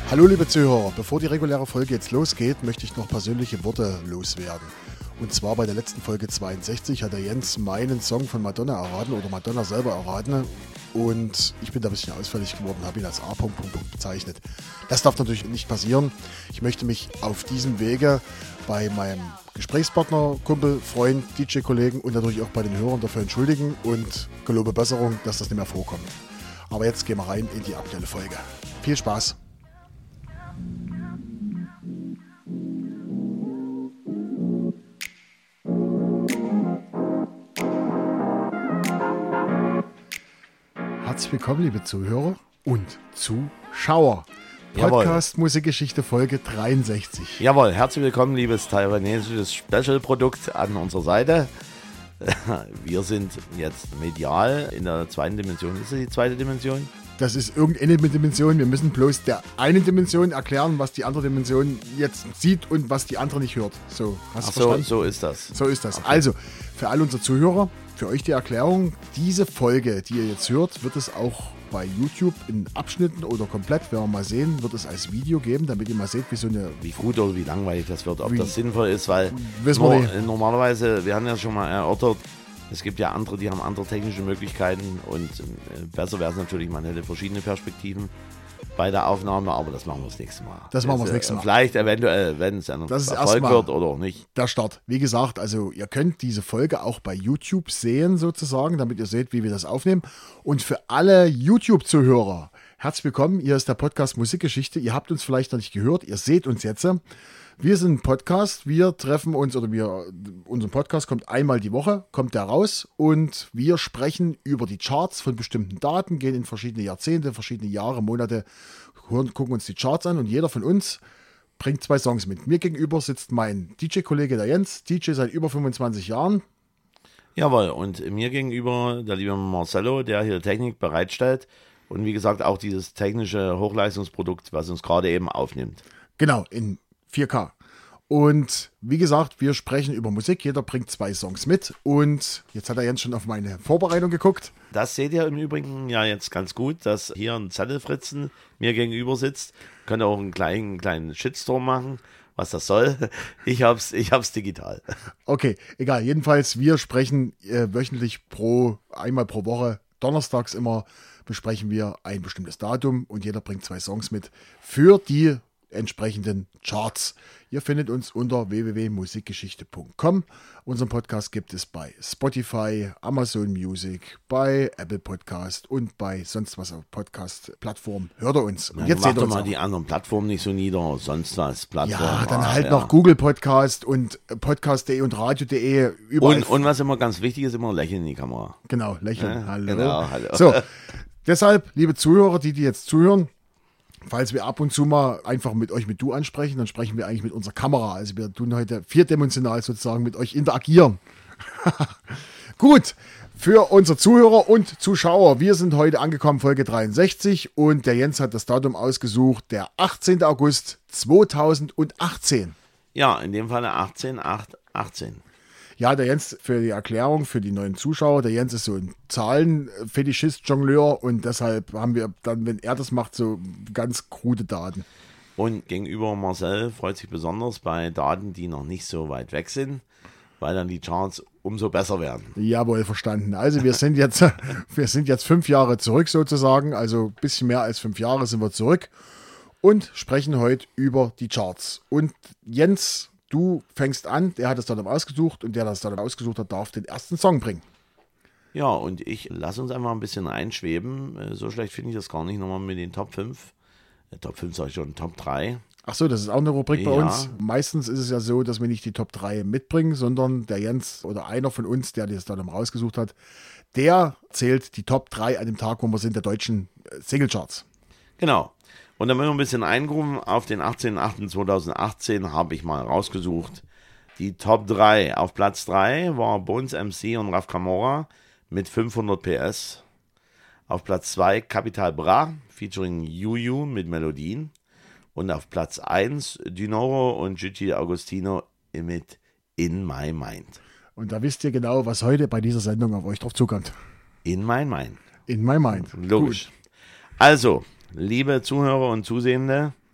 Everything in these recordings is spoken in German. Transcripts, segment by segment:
Hallo liebe Zuhörer, bevor die reguläre Folge jetzt losgeht, möchte ich noch persönliche Worte loswerden. Und zwar bei der letzten Folge 62 hat der Jens meinen Song von Madonna erraten oder Madonna selber erraten. Und ich bin da ein bisschen ausfällig geworden, habe ihn als A. bezeichnet. Das darf natürlich nicht passieren. Ich möchte mich auf diesem Wege bei meinem Gesprächspartner, Kumpel, Freund, DJ-Kollegen und natürlich auch bei den Hörern dafür entschuldigen und gelobe Besserung, dass das nicht mehr vorkommt. Aber jetzt gehen wir rein in die aktuelle Folge. Viel Spaß! Herzlich willkommen, liebe Zuhörer und Zuschauer. Podcast Jawohl. Musikgeschichte Folge 63. Jawohl, herzlich willkommen, liebes taiwanesisches Special-Produkt an unserer Seite. Wir sind jetzt medial in der zweiten Dimension. Ist das die zweite Dimension? Das ist irgendeine Dimension. Wir müssen bloß der einen Dimension erklären, was die andere Dimension jetzt sieht und was die andere nicht hört. So, hast du verstanden? So ist das. So ist das. Okay. Also, für all unsere Zuhörer, für euch die Erklärung, diese Folge, die ihr jetzt hört, wird es auch bei YouTube in Abschnitten oder komplett, werden wir mal sehen, wird es als Video geben, damit ihr mal seht, wie gut oder wie langweilig das wird, ob das sinnvoll ist, weil normalerweise, wir haben ja schon mal erörtert, es gibt ja andere, die haben andere technische Möglichkeiten und besser wäre es natürlich, man hätte verschiedene Perspektiven bei der Aufnahme, aber das machen wir das nächste Mal. Das machen wir das nächste Mal. Vielleicht eventuell, wenn es ein Erfolg wird oder auch nicht. Der Start. Wie gesagt, also ihr könnt diese Folge auch bei YouTube sehen sozusagen, damit ihr seht, wie wir das aufnehmen. Und für alle YouTube-Zuhörer, herzlich willkommen. Hier ist der Podcast Musikgeschichte. Ihr habt uns vielleicht noch nicht gehört, ihr seht uns jetzt. Wir sind ein Podcast, wir treffen uns unser Podcast kommt einmal die Woche, kommt der raus und wir sprechen über die Charts von bestimmten Daten, gehen in verschiedene Jahrzehnte, verschiedene Jahre, Monate, gucken uns die Charts an und jeder von uns bringt 2 Songs mit. Mir gegenüber sitzt mein DJ-Kollege, der Jens, DJ seit über 25 Jahren. Jawohl, und mir gegenüber der liebe Marcello, der hier Technik bereitstellt und wie gesagt auch dieses technische Hochleistungsprodukt, was uns gerade eben aufnimmt. Genau, in 4K. Und wie gesagt, wir sprechen über Musik. Jeder bringt 2 Songs mit. Und jetzt hat er Jens schon auf meine Vorbereitung geguckt. Das seht ihr im Übrigen ja jetzt ganz gut, dass hier ein Zettelfritzen mir gegenüber sitzt. Könnt ihr auch einen kleinen Shitstorm machen, was das soll. Ich hab's digital. Okay, egal. Jedenfalls, wir sprechen wöchentlich einmal pro Woche, donnerstags immer, besprechen wir ein bestimmtes Datum und jeder bringt 2 Songs mit für die entsprechenden Charts. Ihr findet uns unter www.musikgeschichte.com. Unseren Podcast gibt es bei Spotify, Amazon Music, bei Apple Podcast und bei sonst was auf Podcast-Plattformen. Hört ihr uns. Und jetzt seht ihr uns mal die anderen Plattformen nicht so nieder, sonst was Plattformen. Ja, dann halt noch Google Podcast und Podcast.de und Radio.de. Überall. Und was immer ganz wichtig ist, immer lächeln in die Kamera. Genau, lächeln. Hallo. Genau, hallo. So, deshalb, liebe Zuhörer, die jetzt zuhören, falls wir ab und zu mal einfach mit euch mit Du ansprechen, dann sprechen wir eigentlich mit unserer Kamera. Also wir tun heute vierdimensional sozusagen mit euch interagieren. Gut, für unsere Zuhörer und Zuschauer, wir sind heute angekommen, Folge 63 und der Jens hat das Datum ausgesucht, der 18. August 2018. Ja, in dem Fall 18. Ja, der Jens, für die Erklärung, für die neuen Zuschauer, der Jens ist so ein Zahlenfetischist, Jongleur und deshalb haben wir dann, wenn er das macht, so ganz krude Daten. Und gegenüber Marcel freut sich besonders bei Daten, die noch nicht so weit weg sind, weil dann die Charts umso besser werden. Jawohl, verstanden. Also wir sind jetzt 5 Jahre zurück sozusagen, also ein bisschen mehr als 5 Jahre sind wir zurück und sprechen heute über die Charts. Und Jens, du fängst an, der hat das Datum ausgesucht und der das Datum ausgesucht hat, darf den ersten Song bringen. Ja, und ich lasse uns einfach ein bisschen einschweben. So schlecht finde ich das gar nicht nochmal mit den Top 5. Top 5 sage ich schon, Top 3. Ach so, das ist auch eine Rubrik bei uns. Meistens ist es ja so, dass wir nicht die Top 3 mitbringen, sondern der Jens oder einer von uns, der das Datum rausgesucht hat, der zählt die Top 3 an dem Tag, wo wir sind, der deutschen Singlecharts. Genau. Und dann müssen wir ein bisschen eingrufen. Auf den 18.08.2018 habe ich mal rausgesucht. Die Top 3. Auf Platz 3 war Bones MC und Raf Camora mit 500 PS. Auf Platz 2 Capital Bra featuring Juju mit Melodien. Und auf Platz 1 Dinoro und Gigi Agostino mit In My Mind. Und da wisst ihr genau, was heute bei dieser Sendung auf euch drauf zukommt. In My Mind. In My Mind. Logisch. Gut. Also, liebe Zuhörer und Zusehende,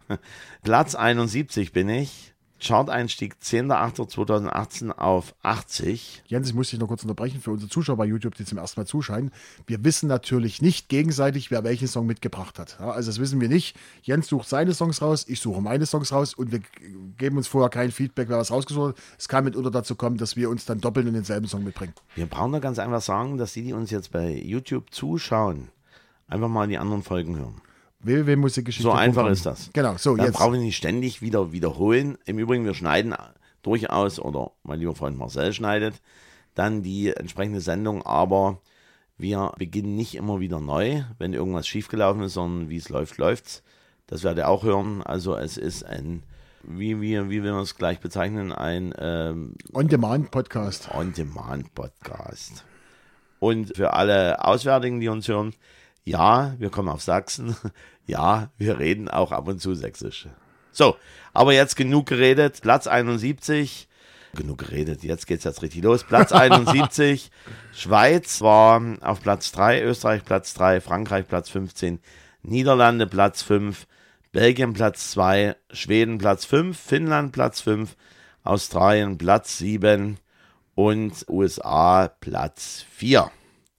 Platz 71 bin ich. Chart-Einstieg 10.08.2018 auf 80. Jens, ich muss dich noch kurz unterbrechen für unsere Zuschauer bei YouTube, die zum ersten Mal zuschauen. Wir wissen natürlich nicht gegenseitig, wer welchen Song mitgebracht hat. Ja, also das wissen wir nicht. Jens sucht seine Songs raus, ich suche meine Songs raus und wir geben uns vorher kein Feedback, wer was rausgesucht hat. Es kann mitunter dazu kommen, dass wir uns dann doppelt in denselben Song mitbringen. Wir brauchen da ganz einfach sagen, dass die uns jetzt bei YouTube zuschauen, einfach mal die anderen Folgen hören. www.musikgeschichte. So einfach ist das. Genau, so Dann jetzt. brauchen wir nicht ständig wieder wiederholen. Im Übrigen, wir schneiden durchaus, oder mein lieber Freund Marcel schneidet, dann die entsprechende Sendung, aber wir beginnen nicht immer wieder neu, wenn irgendwas schiefgelaufen ist, sondern wie es läuft, läuft's. Das werdet ihr auch hören. Also es ist ein, wie will man es gleich bezeichnen, ein On-Demand-Podcast. On-Demand-Podcast. Und für alle Auswärtigen, die uns hören, ja, wir kommen auf Sachsen. Ja, wir reden auch ab und zu Sächsisch. So, aber jetzt genug geredet. Platz 71. Genug geredet, jetzt geht's richtig los. Platz 71. Schweiz war auf Platz 3, Österreich Platz 3, Frankreich Platz 15, Niederlande Platz 5, Belgien Platz 2, Schweden Platz 5, Finnland Platz 5, Australien Platz 7 und USA Platz 4.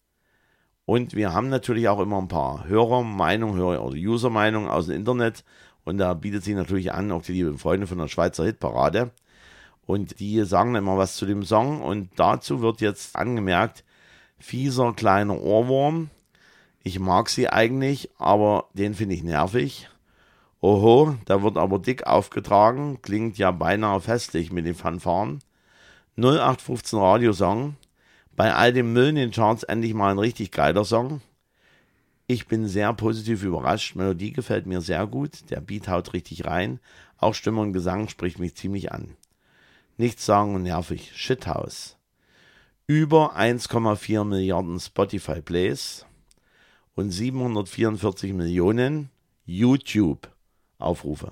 Und wir haben natürlich auch immer ein paar Hörermeinungen oder Usermeinungen aus dem Internet. Und da bietet sich natürlich an, auch die lieben Freunde von der Schweizer Hitparade. Und die sagen immer was zu dem Song. Und dazu wird jetzt angemerkt, fieser kleiner Ohrwurm. Ich mag sie eigentlich, aber den finde ich nervig. Oho, da wird aber dick aufgetragen. Klingt ja beinahe festlich mit den Fanfaren. 0815 Radiosong. Bei all dem Müll in den Charts endlich mal ein richtig geiler Song. Ich bin sehr positiv überrascht. Melodie gefällt mir sehr gut. Der Beat haut richtig rein. Auch Stimme und Gesang spricht mich ziemlich an. Nichts sagen und nervig. Shithouse. Über 1,4 Milliarden Spotify-Plays und 744 Millionen YouTube-Aufrufe.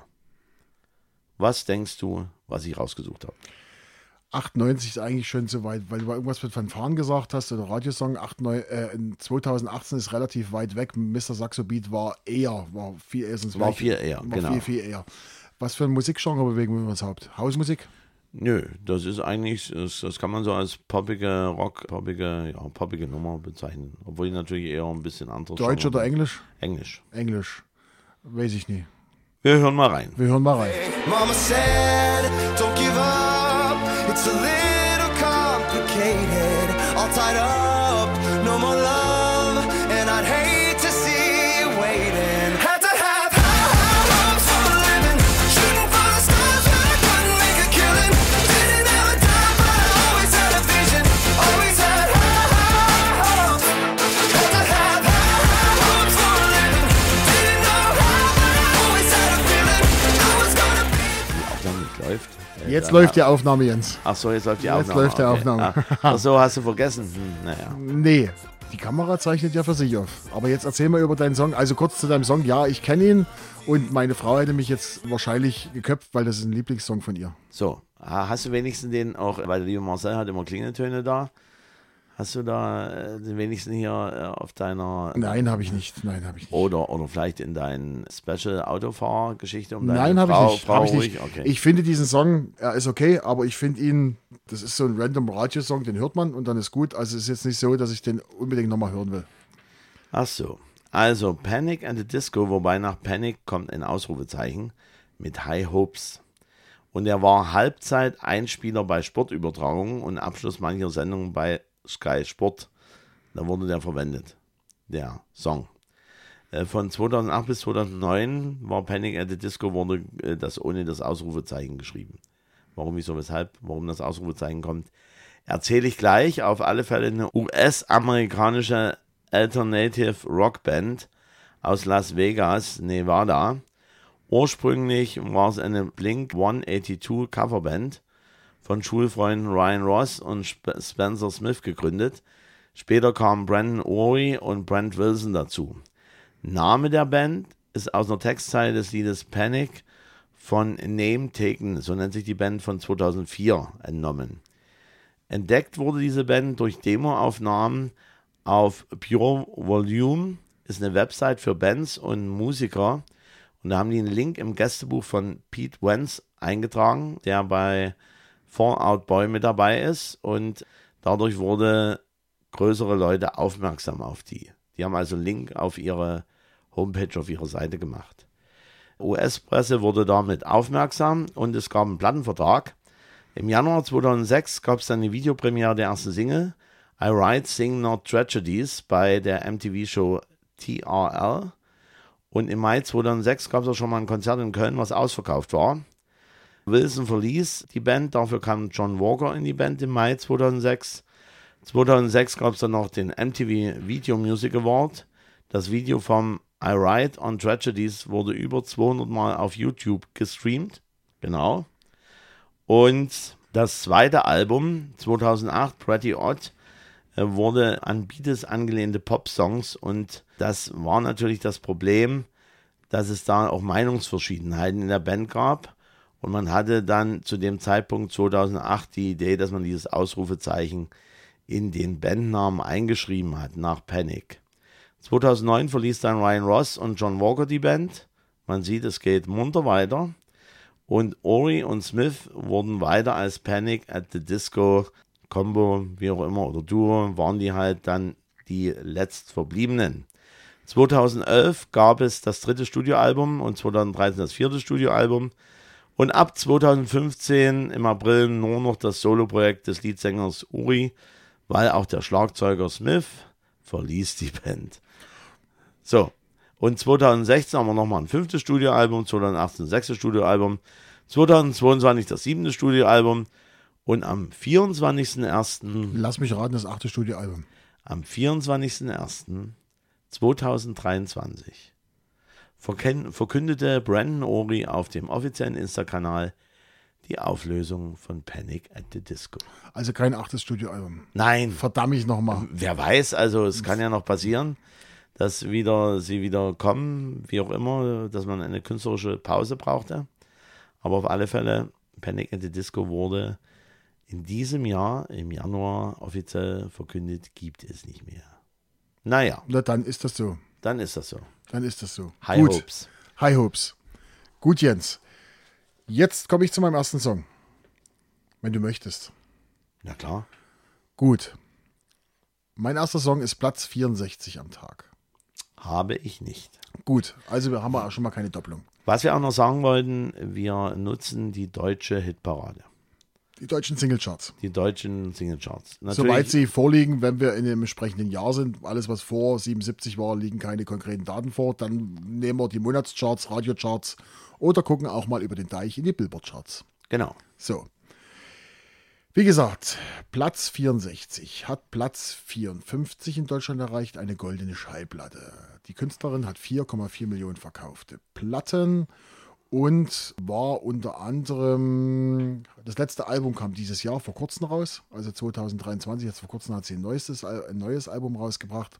Was denkst du, was ich rausgesucht habe? 98 ist eigentlich schon so weit, weil du irgendwas mit Fanfaren gesagt hast oder Radiosong. 2018 ist relativ weit weg. Mr. Saxo Beat war viel eher. Genau. Viel eher. Was für ein Musikgenre bewegen wir uns Haupt? Hausmusik? Nö, das ist eigentlich, das kann man so als poppige Nummer bezeichnen. Obwohl ich natürlich eher ein bisschen anderes. Deutsch oder Englisch? Englisch. Englisch. Weiß ich nie. Wir hören mal rein. Mama said, don't give up. It's a little complicated. All tied up, no more love. And I'd hate to see you waiting. Had to have high hopes for a living. Shooting for the stars, but I couldn't make a killing. Didn't have a dime, but I always had a vision. Always had high hopes. Had to have high hopes for a living. Didn't know how, but I always had a feeling. I was gonna be. Die Aufnahme nicht läuft. Jetzt läuft die Aufnahme, Jens. Ach so, jetzt läuft die Aufnahme. Jetzt läuft die Aufnahme. Ach so, hast du vergessen? Naja. Nee, die Kamera zeichnet ja für sich auf. Aber jetzt erzähl mal über deinen Song. Also kurz zu deinem Song. Ja, ich kenne ihn und meine Frau hätte mich jetzt wahrscheinlich geköpft, weil das ist ein Lieblingssong von ihr. So, hast du wenigstens den auch, weil der liebe Marcel hat immer Klingeltöne da. Hast du da den wenigsten hier auf deiner... Nein, habe ich nicht. Oder vielleicht in deinen Special-Autofahr-Geschichte um Nein, deine habe ich nicht. Frau Hab ich ruhig? nicht. Okay. Ich finde diesen Song, er ist okay, aber ich finde ihn, das ist so ein random Radio-Song, den hört man und dann ist gut. Also es ist jetzt nicht so, dass ich den unbedingt nochmal hören will. Ach so. Also Panic at the Disco, wobei nach Panic kommt ein Ausrufezeichen mit High Hopes. Und er war Halbzeit-Einspieler bei Sportübertragungen und Abschluss mancher Sendungen bei Sky Sport. Da wurde der verwendet, der Song. Von 2008 bis 2009 war Panic at the Disco, wurde das ohne das Ausrufezeichen geschrieben. Warum, wieso, weshalb, warum das Ausrufezeichen kommt, erzähle ich gleich. Auf alle Fälle eine US-amerikanische Alternative Rock Band aus Las Vegas, Nevada. Ursprünglich war es eine Blink-182 Coverband von Schulfreunden Ryan Ross und Spencer Smith gegründet. Später kamen Brandon Urie und Brent Wilson dazu. Name der Band ist aus einer Textzeile des Liedes Panic von Name Taken, so nennt sich die Band, von 2004 entnommen. Entdeckt wurde diese Band durch Demoaufnahmen auf Pure Volume, ist eine Website für Bands und Musiker. Und da haben die einen Link im Gästebuch von Pete Wentz eingetragen, der bei Fall Out Boy mit dabei ist. Und dadurch wurde größere Leute aufmerksam auf die. Die haben also einen Link auf ihre Homepage, auf ihre Seite gemacht. US-Presse wurde damit aufmerksam und es gab einen Plattenvertrag. Im Januar 2006 gab es dann die Videopremiere der ersten Single, I Write, Sing Not Tragedies, bei der MTV-Show TRL. Und im Mai 2006 gab es auch schon mal ein Konzert in Köln, was ausverkauft war. Wilson verließ die Band, dafür kam John Walker in die Band im Mai 2006. 2006 gab es dann noch den MTV Video Music Award. Das Video vom I Write on Tragedies wurde über 200 Mal auf YouTube gestreamt. Genau. Und das zweite Album, 2008, Pretty Odd, wurde an Beatles angelehnte Pop-Songs. Und das war natürlich das Problem, dass es da auch Meinungsverschiedenheiten in der Band gab. Und man hatte dann zu dem Zeitpunkt 2008 die Idee, dass man dieses Ausrufezeichen in den Bandnamen eingeschrieben hat, nach Panic. 2009 verließ dann Ryan Ross und John Walker die Band. Man sieht, es geht munter weiter. Und Ori und Smith wurden weiter als Panic at the Disco Combo, wie auch immer, oder Duo, waren die halt dann die letztverbliebenen. 2011 gab es das dritte Studioalbum und 2013 das vierte Studioalbum. Und ab 2015 im April nur noch das Soloprojekt des Leadsängers Uri, weil auch der Schlagzeuger Smith verließ die Band. So, und 2016 haben wir nochmal ein fünftes Studioalbum, 2018 ein sechstes Studioalbum, 2022 das siebte Studioalbum und am 24.01. Lass mich raten, das 8. Studioalbum. Am 24.01.2023 verkündete Brandon Ori auf dem offiziellen Insta-Kanal die Auflösung von Panic at the Disco. Also kein 8. Studioalbum. Nein. Verdammt ich nochmal. Wer weiß, also es kann ja noch passieren, dass sie wieder kommen, wie auch immer, dass man eine künstlerische Pause brauchte. Aber auf alle Fälle, Panic at the Disco wurde in diesem Jahr, im Januar, offiziell verkündet, gibt es nicht mehr. Naja. Na, dann ist das so. Dann ist das so. Dann ist das so. High Gut. Hopes. High Hopes. Gut, Jens. Jetzt komme ich zu meinem ersten Song. Wenn du möchtest. Na klar. Gut. Mein erster Song ist Platz 64 am Tag. Habe ich nicht. Gut, also haben wir auch schon mal keine Doppelung. Was wir auch noch sagen wollten, wir nutzen die deutsche Hitparade. Die deutschen Singlecharts. Die deutschen Singlecharts. Soweit sie vorliegen, wenn wir in dem entsprechenden Jahr sind, alles was vor 77 war, liegen keine konkreten Daten vor, dann nehmen wir die Monatscharts, Radiocharts oder gucken auch mal über den Deich in die Billboard-Charts. Genau. So. Wie gesagt, Platz 64 hat Platz 54 in Deutschland erreicht, eine goldene Schallplatte. Die Künstlerin hat 4,4 Millionen verkaufte Platten und war unter anderem, das letzte Album kam dieses Jahr vor kurzem raus, also 2023, jetzt vor kurzem hat sie ein neues Album rausgebracht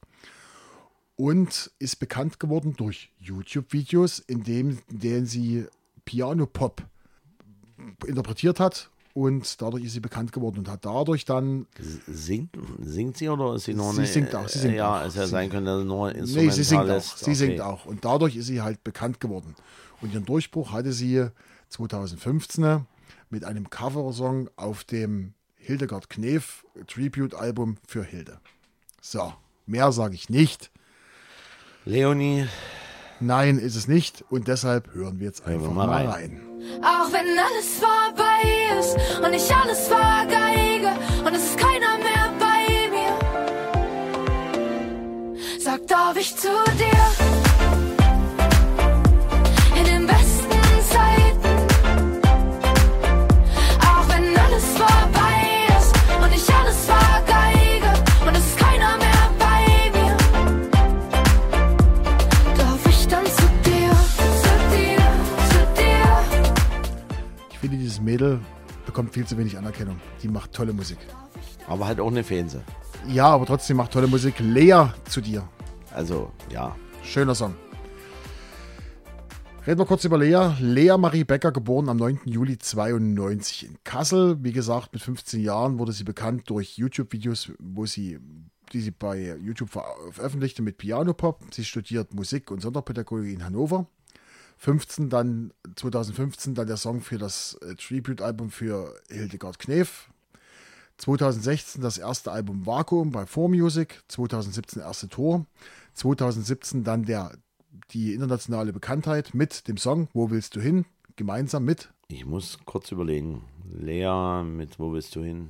und ist bekannt geworden durch YouTube-Videos, in denen sie Piano-Pop interpretiert hat. Und dadurch ist sie bekannt geworden und hat dadurch dann... Singt sie oder ist sie nur eine... Sie singt auch. Ja, es hätte sein können, dass sie nur instrumental sie singt auch. ist. Sie singt auch. Und dadurch ist sie halt bekannt geworden. Und ihren Durchbruch hatte sie 2015 mit einem Coversong auf dem Hildegard Knef Tribute-Album für Hilde. So, mehr sage ich nicht. Leonie. Nein, ist es nicht. Und deshalb hören wir jetzt einfach mal rein. Auch wenn alles vorbei ist und ich alles vergeige und es ist keiner mehr bei mir, sag, darf ich zu dir in den besten Zeiten. Auch wenn alles vorbei ist und ich alles vergeige und es ist keiner mehr bei mir, darf ich dann zu dir, zu dir, zu dir. Ich finde, dieses Mädel bekommt viel zu wenig Anerkennung. Die macht tolle Musik. Aber halt auch eine Fähnse. Ja, aber trotzdem macht tolle Musik. Lea, zu dir. Also, ja. Schöner Song. Reden wir kurz über Lea. Lea Marie Becker, geboren am 9. Juli 92 in Kassel. Wie gesagt, mit 15 Jahren wurde sie bekannt durch YouTube-Videos, die sie bei YouTube veröffentlichte mit Piano-Pop. Sie studiert Musik und Sonderpädagogik in Hannover. 2015 dann der Song für das Tribute-Album für Hildegard Knef. 2016 das erste Album Vakuum bei 4Music. 2017 erste Tour. 2017 dann die internationale Bekanntheit mit dem Song Wo willst du hin? Gemeinsam mit. Ich muss kurz überlegen. Lea mit Wo willst du hin?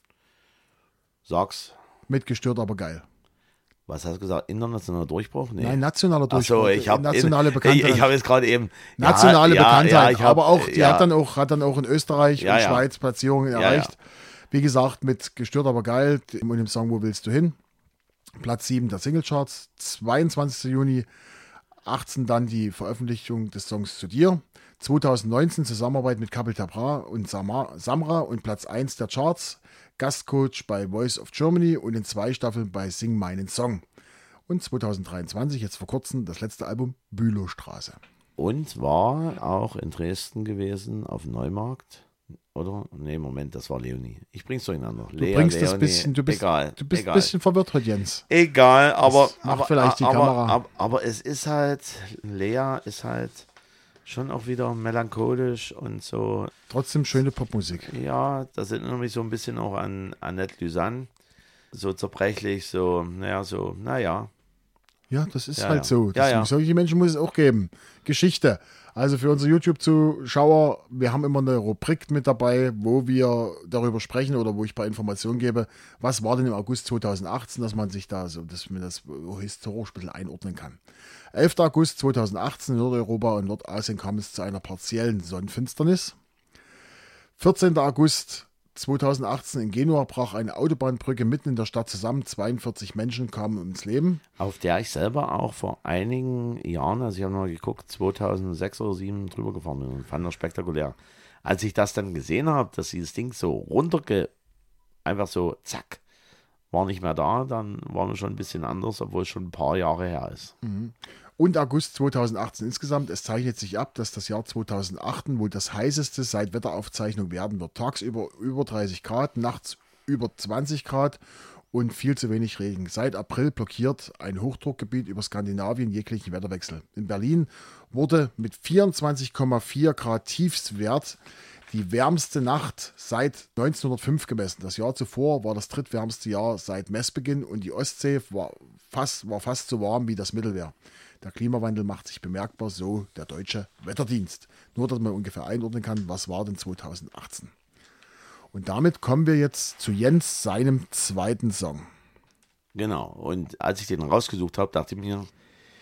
Sag's. Mit Gestört, aber geil. Was hast du gesagt? Internationaler Durchbruch? Nee. Nein, nationaler Durchbruch. Achso, ich habe nationale Bekanntheit. Ich habe jetzt gerade eben Nationale Bekanntheit, ich hab, aber auch die hat dann auch in Österreich und Schweiz Platzierungen erreicht. Ja. Wie gesagt, mit Gestört, aber geil und dem Song Wo willst du hin? Platz 7 der Singlecharts. 22. Juni 18 dann die Veröffentlichung des Songs Zu dir. 2019 Zusammenarbeit mit Capital Bra und Samra und Platz 1 der Charts. Gastcoach bei Voice of Germany und in 2 Staffeln bei Sing meinen Song. Und 2023, jetzt vor kurzem, das letzte Album Bülowstraße. Und war auch in Dresden gewesen, auf dem Neumarkt. Oder? Nee, Moment, das war Leonie. Ich bring's durcheinander. Du bist ein bisschen verwirrt heute, Jens. Egal, aber vielleicht die Kamera. Aber es ist halt, Lea ist halt schon auch wieder melancholisch und so. Trotzdem schöne Popmusik. Ja, das erinnert mich so ein bisschen auch an Annette Lüsanne. So zerbrechlich, naja. Ja, das ist halt so. Ja. Solche Menschen muss es auch geben. Geschichte. Also für unsere YouTube-Zuschauer, wir haben immer eine Rubrik mit dabei, wo wir darüber sprechen oder wo ich ein paar Informationen gebe, was war denn im August 2018, dass man sich da so, dass man das historisch ein bisschen einordnen kann. 11. August 2018 in Nordeuropa und Nordasien kam es zu einer partiellen Sonnenfinsternis. 14. August 2018 in Genua brach eine Autobahnbrücke mitten in der Stadt zusammen. 42 Menschen kamen ums Leben. Auf der ich selber auch vor einigen Jahren, also ich habe mal geguckt, 2006 oder 2007 drüber gefahren bin und fand das spektakulär. Als ich das dann gesehen habe, dass dieses Ding so einfach so zack, war nicht mehr da, dann war mir schon ein bisschen anders, obwohl es schon ein paar Jahre her ist. Und August 2018 insgesamt. Es zeichnet sich ab, dass das Jahr 2018 wohl das heißeste seit Wetteraufzeichnung werden wird. Tagsüber über 30 Grad, nachts über 20 Grad und viel zu wenig Regen. Seit April blockiert ein Hochdruckgebiet über Skandinavien jeglichen Wetterwechsel. In Berlin wurde mit 24,4 Grad Tiefstwert die wärmste Nacht seit 1905 gemessen. Das Jahr zuvor war das drittwärmste Jahr seit Messbeginn und die Ostsee war fast so warm wie das Mittelmeer. Der Klimawandel macht sich bemerkbar, so der deutsche Wetterdienst. Nur, dass man ungefähr einordnen kann, was war denn 2018. Und damit kommen wir jetzt zu Jens, seinem zweiten Song. Genau, und als ich den rausgesucht habe, dachte ich mir,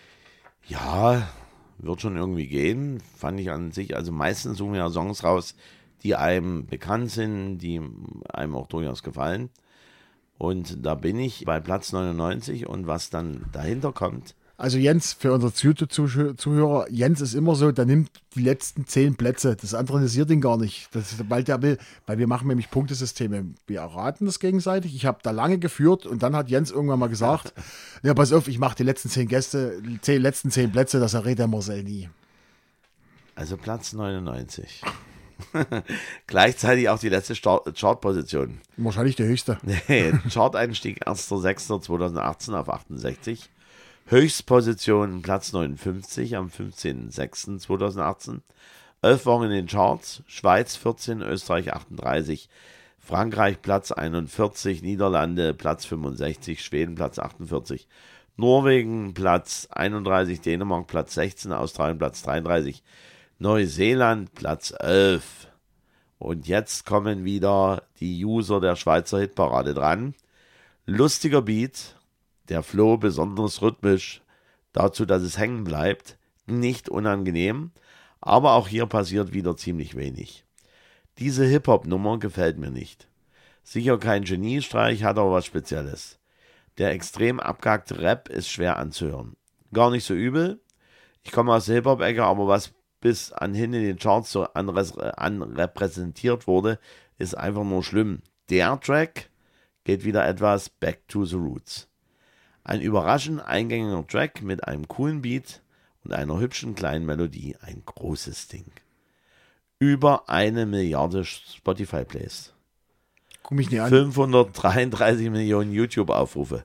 ja, wird schon irgendwie gehen. Fand ich an sich, also meistens suchen wir ja Songs raus, die einem bekannt sind, die einem auch durchaus gefallen. Und da bin ich bei Platz 99 und was dann dahinter kommt. Also Jens, für unsere YouTube-Zuhörer, Jens ist immer so, der nimmt die letzten 10 Plätze. Das andere interessiert ihn gar nicht. Das ist, weil der will, weil wir machen nämlich Punktesysteme. Wir erraten das gegenseitig. Ich habe da lange geführt und dann hat Jens irgendwann mal gesagt, ja, pass auf, ich mache die letzten 10 letzten 10 Plätze, das errät der Marcel nie. Also Platz 99. Gleichzeitig auch die letzte Chartposition. Wahrscheinlich die höchste. Nee, Chart-Einstieg 1.6.2018 auf 68. Höchstposition Platz 59 am 15.06.2018. 11 Wochen in den Charts. Schweiz 14, Österreich 38, Frankreich Platz 41, Niederlande Platz 65, Schweden Platz 48, Norwegen Platz 31, Dänemark Platz 16, Australien Platz 33, Neuseeland Platz 11. Und jetzt kommen wieder die User der Schweizer Hitparade dran. Lustiger Beat. Der Flow besonders rhythmisch, dazu, dass es hängen bleibt, nicht unangenehm, aber auch hier passiert wieder ziemlich wenig. Diese Hip-Hop-Nummer gefällt mir nicht. Sicher kein Geniestreich, hat aber was Spezielles. Der extrem abgehackte Rap ist schwer anzuhören. Gar nicht so übel. Ich komme aus der Hip-Hop-Ecke, aber was bis anhin in den Charts so anrepräsentiert wurde, ist einfach nur schlimm. Der Track geht wieder etwas back to the roots. Ein überraschend eingängiger Track mit einem coolen Beat und einer hübschen kleinen Melodie. Ein großes Ding. Über 1 Milliarde Spotify-Plays. Guck mich nicht an. 533 Millionen YouTube-Aufrufe.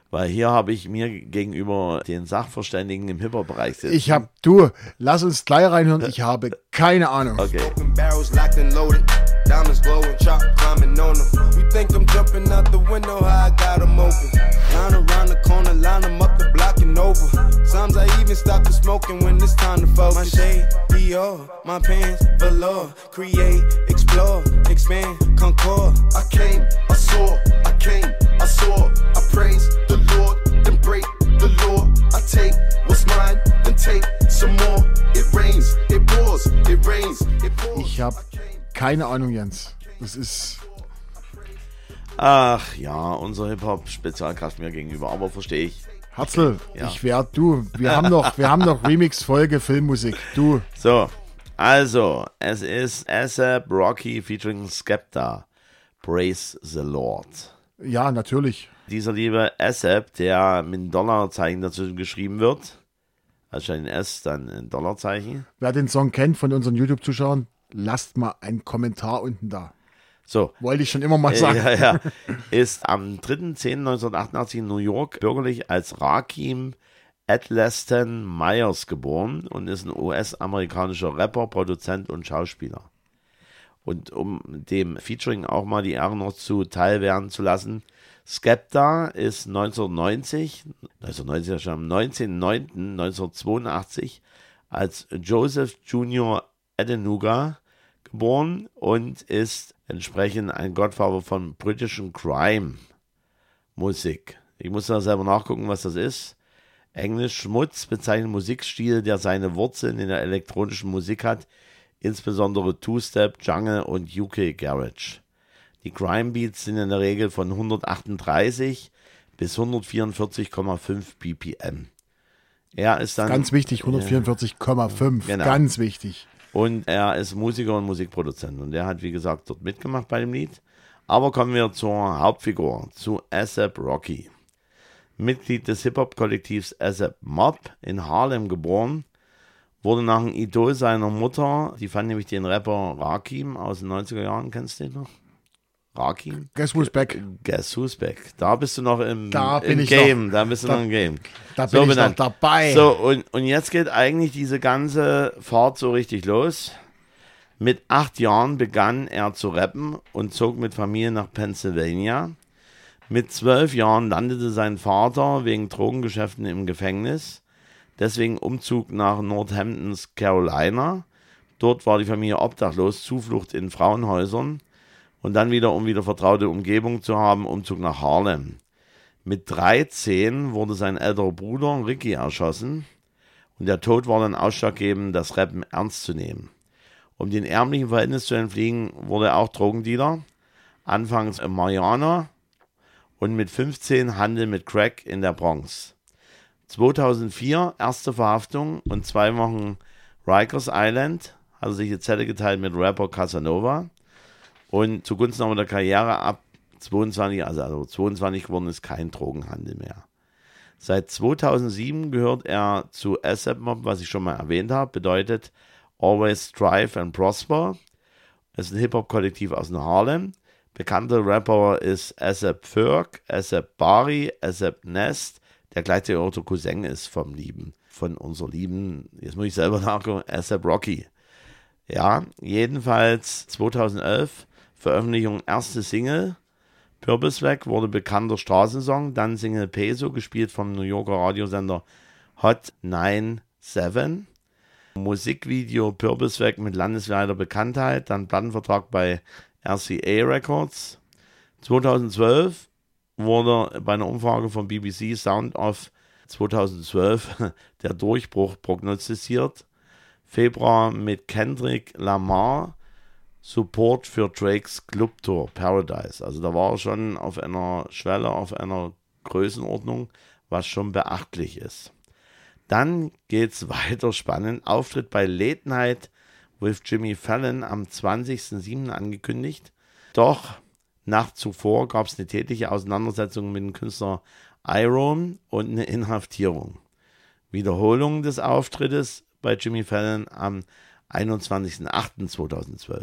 Weil hier habe ich mir gegenüber den Sachverständigen im Hip-Hop-Bereich sitzen. Lass uns gleich reinhören, ich habe keine Ahnung. Okay. Open barrels locked and loaded. Diamonds glowing, chop climbing on them. You think I'm jumping out the window, how I got them open. Line around the corner, line them up the block and over. Sometimes I even stop the smoking when it's time to focus. My shade, Dior, my pants, velour. Create, explore, expand, concord. I came, I saw, I came, I saw. I praise the Lord, then break the law. I take what's mine, then take some more. It rains, it pours, it rains, it pours. Ich habe keine Ahnung, Jens. Das ist... Ach ja, unser Hip-Hop-Spezialkraft mir gegenüber, aber verstehe ich. Herzl, Ja. ich werde du. Wir haben noch Remix-Folge Filmmusik. Du. So, also, es ist A$AP Rocky featuring Skepta. Praise the Lord. Ja, natürlich. Dieser liebe A$AP, der mit einem Dollarzeichen dazu geschrieben wird, also ein S, dann ein Dollarzeichen. Wer den Song kennt von unseren YouTube-Zuschauern, lasst mal einen Kommentar unten da. So, Wollte ich schon immer mal sagen. ja, ist am 3.10.1988 in New York bürgerlich als Rakim Adleston Myers geboren und ist ein US-amerikanischer Rapper, Produzent und Schauspieler. Und um dem Featuring auch mal die Ehre noch zuteil werden zu lassen, Skepta ist 1990 schon am 19.09.1982 als Joseph Junior Adenuga geboren und ist entsprechend ein Godfather von britischen Crime-Musik. Ich muss da selber nachgucken, was das ist. Englisch Schmutz bezeichnet Musikstil, der seine Wurzeln in der elektronischen Musik hat, insbesondere Two-Step, Jungle und UK Garage. Die Crime Beats sind in der Regel von 138 bis 144,5 BPM. Er ist dann Ganz wichtig, 144,5. Genau. Ganz wichtig. und er ist Musiker und Musikproduzent und der hat, wie gesagt, dort mitgemacht bei dem Lied. Aber kommen wir zur Hauptfigur, zu A$AP Rocky. Mitglied des Hip-Hop-Kollektivs A$AP Mob, in Harlem geboren, wurde nach einem Idol seiner Mutter, die fand nämlich den Rapper Rakim aus den 90er Jahren, kennst du den noch? Rakim? Guess who's back? Guess who's back? Da bist du noch im Da bin ich Game, noch. da bist du noch im Game. Da bin ich benannt. noch dabei. So, und jetzt geht eigentlich diese ganze Fahrt so richtig los. Mit 8 Jahren begann er zu rappen und zog mit Familie nach Pennsylvania. Mit 12 Jahren landete sein Vater wegen Drogengeschäften im Gefängnis. Deswegen Umzug nach Northampton, Carolina. Dort war die Familie obdachlos, Zuflucht in Frauenhäusern. Und dann wieder, um wieder vertraute Umgebung zu haben, Umzug nach Harlem. Mit 13 wurde sein älterer Bruder Ricky erschossen. Und der Tod war dann ausschlaggebend, das Rappen ernst zu nehmen. Um den ärmlichen Verhältnis zu entfliehen, wurde er auch Drogendealer. Anfangs Marihuana und mit 15 Handel mit Crack in der Bronx. 2004 erste Verhaftung und 2 Wochen Rikers Island, hat er sich die Zelle geteilt mit Rapper Casanova. Und zugunsten aber der Karriere ab 22, also 22 geworden ist kein Drogenhandel mehr. Seit 2007 gehört er zu A$AP Mob, was ich schon mal erwähnt habe, bedeutet Always Strive and Prosper. Es ist ein Hip-Hop-Kollektiv aus Harlem. Bekannter Rapper ist A$AP Ferg, A$AP Bari, A$AP Nest, der gleichzeitig auch der Cousin ist von unserer lieben, jetzt muss ich selber nachgucken, A$AP Rocky. Ja, jedenfalls 2011 Veröffentlichung erste Single, Purposeflag wurde bekannter Straßensong, dann Single Peso, gespielt vom New Yorker Radiosender Hot 97. Musikvideo Purposeflag mit landesweiter Bekanntheit, dann Plattenvertrag bei RCA Records. 2012 wurde bei einer Umfrage von BBC Sound of 2012 der Durchbruch prognostiziert. Februar mit Kendrick Lamar Support für Drakes Club Tour Paradise. Also da war er schon auf einer Schwelle, auf einer Größenordnung, was schon beachtlich ist. Dann geht's weiter spannend. Auftritt bei Late Night with Jimmy Fallon am 20.07. angekündigt. Doch Nacht zuvor gab es eine tätliche Auseinandersetzung mit dem Künstler Iron und eine Inhaftierung. Wiederholung des Auftrittes bei Jimmy Fallon am 21.08.2012.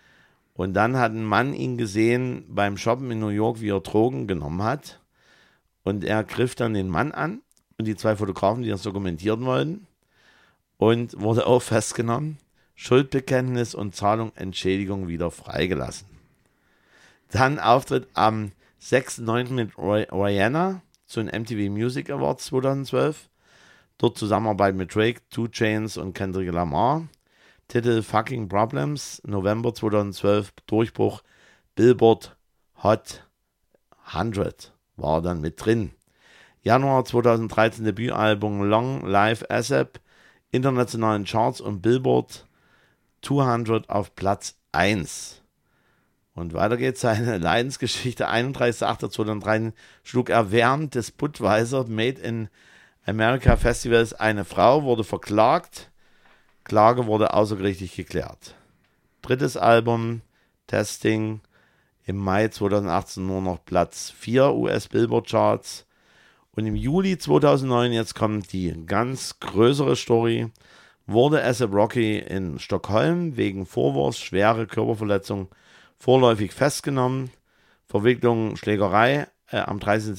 Und dann hat ein Mann ihn gesehen beim Shoppen in New York, wie er Drogen genommen hat. Und er griff dann den Mann an und die 2 Fotografen, die das dokumentieren wollten, und wurde auch festgenommen, Schuldbekenntnis und Zahlung Entschädigung wieder freigelassen. Dann Auftritt am 6.9. mit Rihanna zu den MTV Music Awards 2012. Dort Zusammenarbeit mit Drake, 2 Chainz und Kendrick Lamar. Titel Fucking Problems, November 2012, Durchbruch, Billboard Hot 100 war dann mit drin. Januar 2013 Debütalbum Long Live ASAP, internationalen Charts und Billboard 200 auf Platz 1. Und weiter geht's, seine Leidensgeschichte. 31.08.2013 schlug er während des Budweiser Made in America Festivals eine Frau, wurde verklagt. Klage wurde außergerichtlich geklärt. 3. Album, Testing, im Mai 2018 nur noch Platz 4 US Billboard Charts. Und im Juli 2009, jetzt kommt die ganz größere Story, wurde A$AP Rocky in Stockholm wegen Vorwurfs schwere Körperverletzung vorläufig festgenommen. Verwicklung Schlägerei. Am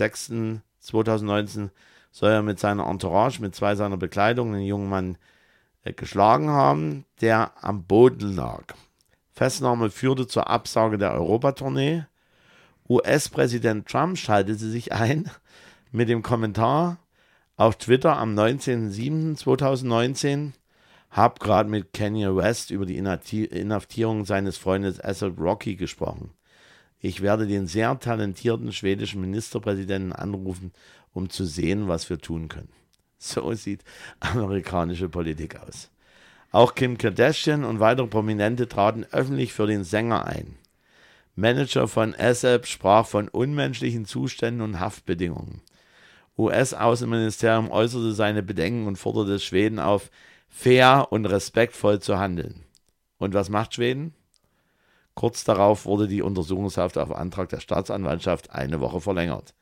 30.06.2019 soll er mit seiner Entourage, mit 2 seiner Bekleidung, einen jungen Mann geschlagen haben, der am Boden lag. Festnahme führte zur Absage der Europatournee. US-Präsident Trump schaltete sich ein mit dem Kommentar auf Twitter am 19.07.2019, hab gerade mit Kanye West über die Inhaftierung seines Freundes A$AP Rocky gesprochen. Ich werde den sehr talentierten schwedischen Ministerpräsidenten anrufen, um zu sehen, was wir tun können. So sieht amerikanische Politik aus. Auch Kim Kardashian und weitere Prominente traten öffentlich für den Sänger ein. Manager von A$AP sprach von unmenschlichen Zuständen und Haftbedingungen. US-Außenministerium äußerte seine Bedenken und forderte Schweden auf, fair und respektvoll zu handeln. Und was macht Schweden? Kurz darauf wurde die Untersuchungshaft auf Antrag der Staatsanwaltschaft 1 Woche verlängert.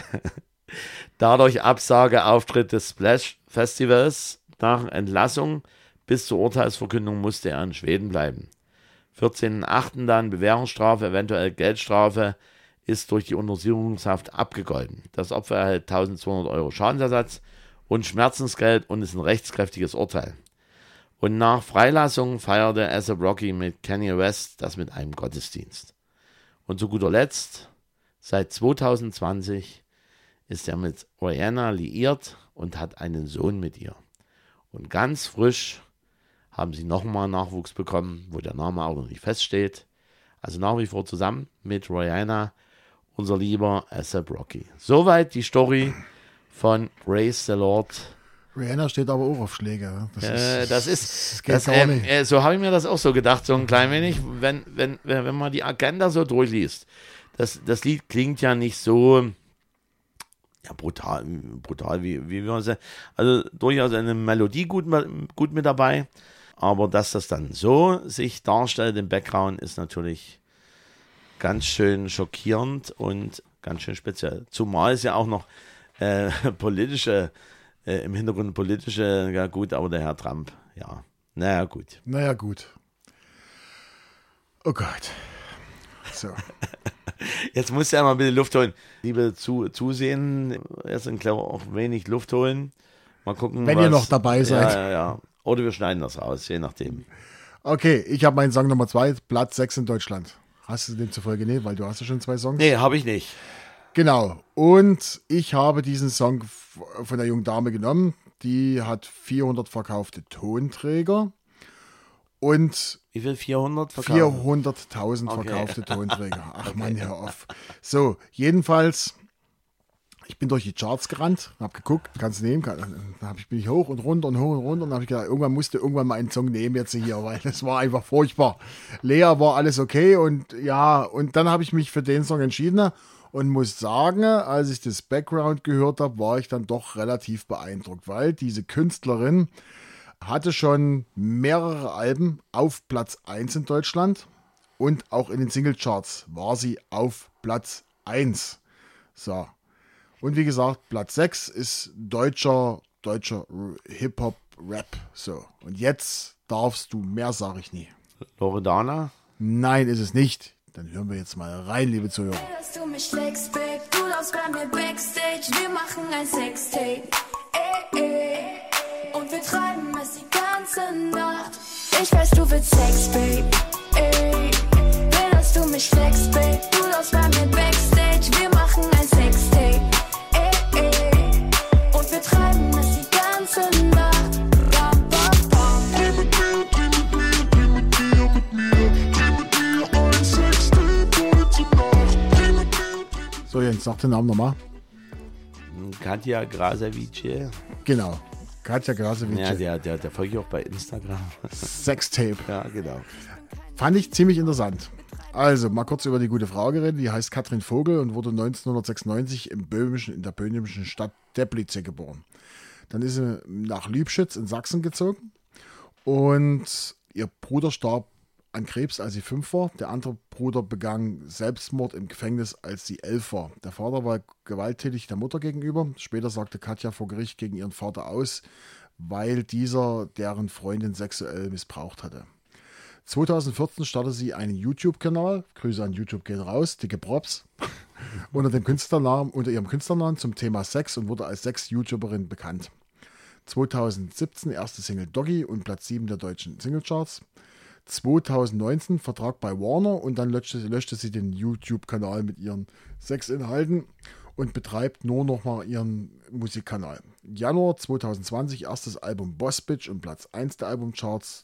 Dadurch Absage Auftritt des Splash Festivals. Nach Entlassung bis zur Urteilsverkündung musste er in Schweden bleiben. 14.08. dann Bewährungsstrafe, eventuell Geldstrafe, ist durch die Untersuchungshaft abgegolten. Das Opfer erhält 1.200 € Schadensersatz und Schmerzensgeld und ist ein rechtskräftiges Urteil. Und nach Freilassung feierte A$AP Rocky mit Kanye West das mit einem Gottesdienst. Und zu guter Letzt, seit 2020 ist er mit Rihanna liiert und hat einen Sohn mit ihr. Und ganz frisch haben sie nochmal Nachwuchs bekommen, wo der Name auch noch nicht feststeht. Also nach wie vor zusammen mit Rihanna, unser lieber A$AP Rocky. Soweit die Story von Praise the Lord. Rihanna steht aber auch auf Schläge. Das geht gar nicht. So habe ich mir das auch so gedacht, so ein klein wenig, wenn man die Agenda so durchliest. Das Lied klingt ja nicht so brutal wie wir sagen. Also durchaus eine Melodie gut mit dabei. Aber dass das dann so sich darstellt im Background, ist natürlich ganz schön schockierend und ganz schön speziell. Zumal es ja auch noch im Hintergrund politische, ja gut, aber der Herr Trump, ja, naja gut. Oh Gott. So. Jetzt musst du ja mal ein bisschen Luft holen. Liebe Zusehen, erst auch wenig Luft holen. Mal gucken, wenn ihr noch dabei seid. Ja. Oder wir schneiden das raus, je nachdem. Okay, ich habe meinen Song Nummer 2, Platz 6 in Deutschland. Hast du demzufolge nicht, weil du hast ja schon 2 Songs? Nee, habe ich nicht. Genau. Und ich habe diesen Song von der jungen Dame genommen. Die hat 400 verkaufte Tonträger. Und wie viel? 400 verkauft? 400.000 verkaufte Tonträger. Ach Mann, hör auf. So, jedenfalls, ich bin durch die Charts gerannt, habe geguckt, kannst du nehmen, dann bin ich hoch und runter und hoch und runter und habe ich gedacht, irgendwann mal einen Song nehmen jetzt hier, weil das war einfach furchtbar. Lea war alles okay und ja, und dann habe ich mich für den Song entschieden und muss sagen, als ich das Background gehört habe, war ich dann doch relativ beeindruckt, weil diese Künstlerin hatte schon mehrere Alben auf Platz 1 in Deutschland und auch in den Singlecharts war sie auf Platz 1. So. Und wie gesagt, Platz 6 ist deutscher Hip-Hop-Rap. So. Und jetzt darfst du mehr, sag ich nie. Loredana? Nein, ist es nicht. Dann hören wir jetzt mal rein, liebe Zuhörer. Dass du mich schlägst, Babe, du darfst läufst bei mir Backstage, wir machen ein Sextape. Und wir treiben es die ganze Nacht. Ich weiß, du willst Sex, Babe. Will, dass du mich flex, Babe. Du läufst bei mir Backstage, wir machen ein Sextape. Und wir treiben es die ganze Nacht. Bam, bam, bam. So, Jens, sag den Namen nochmal. Katja Krasavice. Genau. Katja Krasavice. Ja, der folgt ja auch bei Instagram. Sextape. Ja, genau. Fand ich ziemlich interessant. Also, mal kurz über die gute Frau reden. Die heißt Katrin Vogel und wurde 1996 in der böhmischen Stadt Teplice geboren. Dann ist sie nach Liebschitz in Sachsen gezogen und ihr Bruder starb an Krebs, als sie 5 war. Der andere Bruder begann Selbstmord im Gefängnis, als sie 11 war. Der Vater war gewalttätig der Mutter gegenüber. Später sagte Katja vor Gericht gegen ihren Vater aus, weil dieser deren Freundin sexuell missbraucht hatte. 2014 startete sie einen YouTube-Kanal. Grüße an YouTube gehen raus, dicke Props. unter ihrem Künstlernamen zum Thema Sex und wurde als Sex-YouTuberin bekannt. 2017 erste Single Doggy und Platz 7 der deutschen Singlecharts. 2019 Vertrag bei Warner und dann löschte sie den YouTube-Kanal mit ihren Sexinhalten und betreibt nur noch mal ihren Musikkanal. Januar 2020 erstes Album Boss Bitch und Platz 1 der Albumcharts.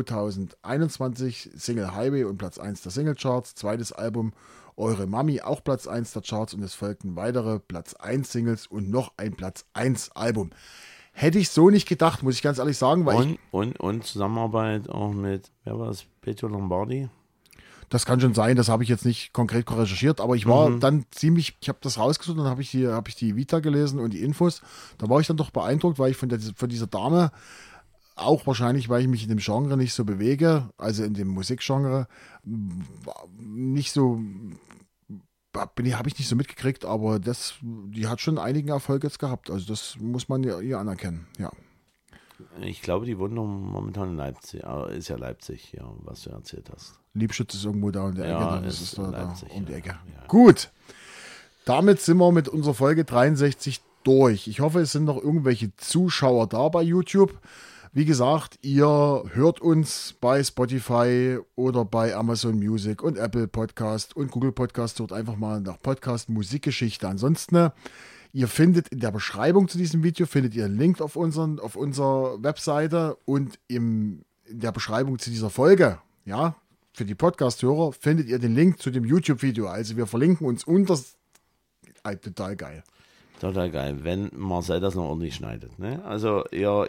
2021 Single Highway und Platz 1 der Singlecharts. Zweites Album Eure Mami, auch Platz 1 der Charts und es folgten weitere Platz 1 Singles und noch ein Platz 1 Album. Hätte ich so nicht gedacht, muss ich ganz ehrlich sagen. Weil und Zusammenarbeit auch mit, wer war es, Pietro Lombardi? Das kann schon sein, das habe ich jetzt nicht konkret recherchiert, aber ich war dann ziemlich, ich habe das rausgesucht und dann habe ich die Vita gelesen und die Infos. Da war ich dann doch beeindruckt, weil ich von dieser Dame, auch wahrscheinlich, weil ich mich in dem Genre nicht so bewege, also in dem Musikgenre, nicht so, habe ich nicht so mitgekriegt, aber die hat schon einigen Erfolg jetzt gehabt. Also das muss man ihr anerkennen, ja. Ich glaube, die wohnen momentan in Leipzig. Ist ja Leipzig, ja, was du erzählt hast. Liebschitz ist irgendwo da in der Ecke. Ja, das ist Leipzig, da um die Ecke. Ja. Gut. Damit sind wir mit unserer Folge 63 durch. Ich hoffe, es sind noch irgendwelche Zuschauer da bei YouTube. Wie gesagt, ihr hört uns bei Spotify oder bei Amazon Music und Apple Podcast und Google Podcast. Dort einfach mal nach Podcast Musikgeschichte. Ansonsten, ihr findet in der Beschreibung zu diesem Video einen Link auf unserer Webseite und in der Beschreibung zu dieser Folge, ja, für die Podcast-Hörer, findet ihr den Link zu dem YouTube-Video. Also wir verlinken uns unter. Total geil. Total geil, wenn Marcel das noch ordentlich schneidet. Ne? Also ihr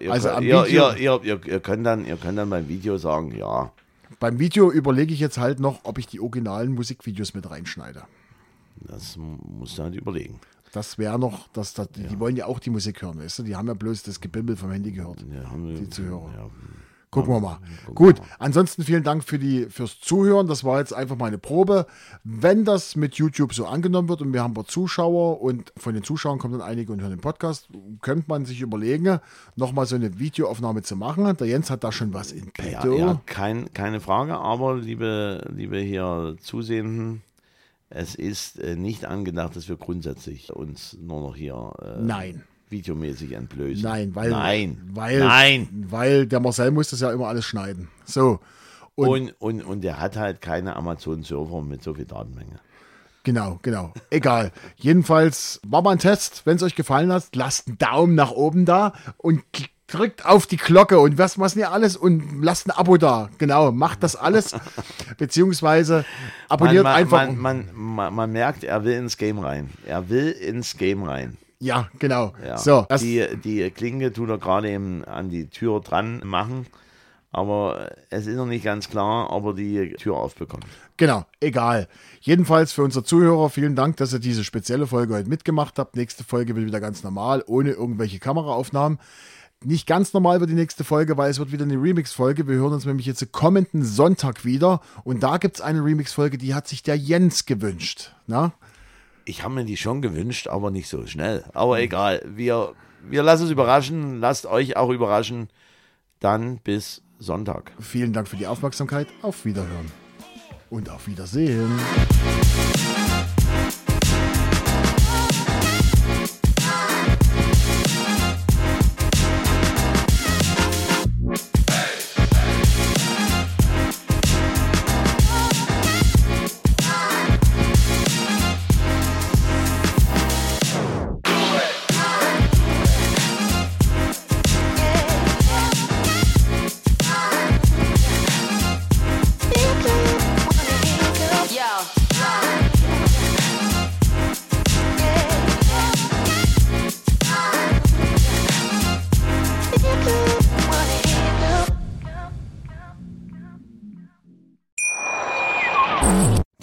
könnt dann beim Video sagen, ja. Beim Video überlege ich jetzt halt noch, ob ich die originalen Musikvideos mit reinschneide. Das musst du halt überlegen. Das wäre noch, die wollen ja auch die Musik hören, weißt du? Die haben ja bloß das Gebimmel vom Handy gehört, die Zuhörer. Ja. Gucken wir mal. Gut, ansonsten vielen Dank fürs Zuhören. Das war jetzt einfach mal eine Probe. Wenn das mit YouTube so angenommen wird und wir haben ein paar Zuschauer und von den Zuschauern kommen dann einige und hören den Podcast, könnte man sich überlegen, nochmal so eine Videoaufnahme zu machen. Der Jens hat da schon was in petto. Ja, keine Frage, aber liebe hier Zusehenden, es ist nicht angedacht, dass wir grundsätzlich uns nur noch hier videomäßig entblößen. Nein, weil der Marcel muss das ja immer alles schneiden. So. Und der hat halt keine Amazon-Server mit so viel Datenmenge. Genau. Egal. Jedenfalls war mal ein Test. Wenn es euch gefallen hat, lasst einen Daumen nach oben da und drückt auf die Glocke und was nicht alles und lasst ein Abo da. Genau, macht das alles. Beziehungsweise abonniert einfach. Man merkt, er will ins Game rein. Ja, genau. Ja. So, die Klinke tut er gerade eben an die Tür dran machen, aber es ist noch nicht ganz klar, ob er die Tür aufbekommt. Genau, egal. Jedenfalls für unsere Zuhörer vielen Dank, dass ihr diese spezielle Folge heute mitgemacht habt. Nächste Folge wird wieder ganz normal, ohne irgendwelche Kameraaufnahmen. Nicht ganz normal wird die nächste Folge, weil es wird wieder eine Remix-Folge. Wir hören uns nämlich jetzt kommenden Sonntag wieder und da gibt es eine Remix-Folge, die hat sich der Jens gewünscht. Na? Ich habe mir die schon gewünscht, aber nicht so schnell. Aber egal, wir lassen uns überraschen, lasst euch auch überraschen. Dann bis Sonntag. Vielen Dank für die Aufmerksamkeit. Auf Wiederhören und auf Wiedersehen.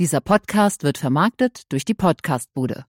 Dieser Podcast wird vermarktet durch die Podcast-Bude.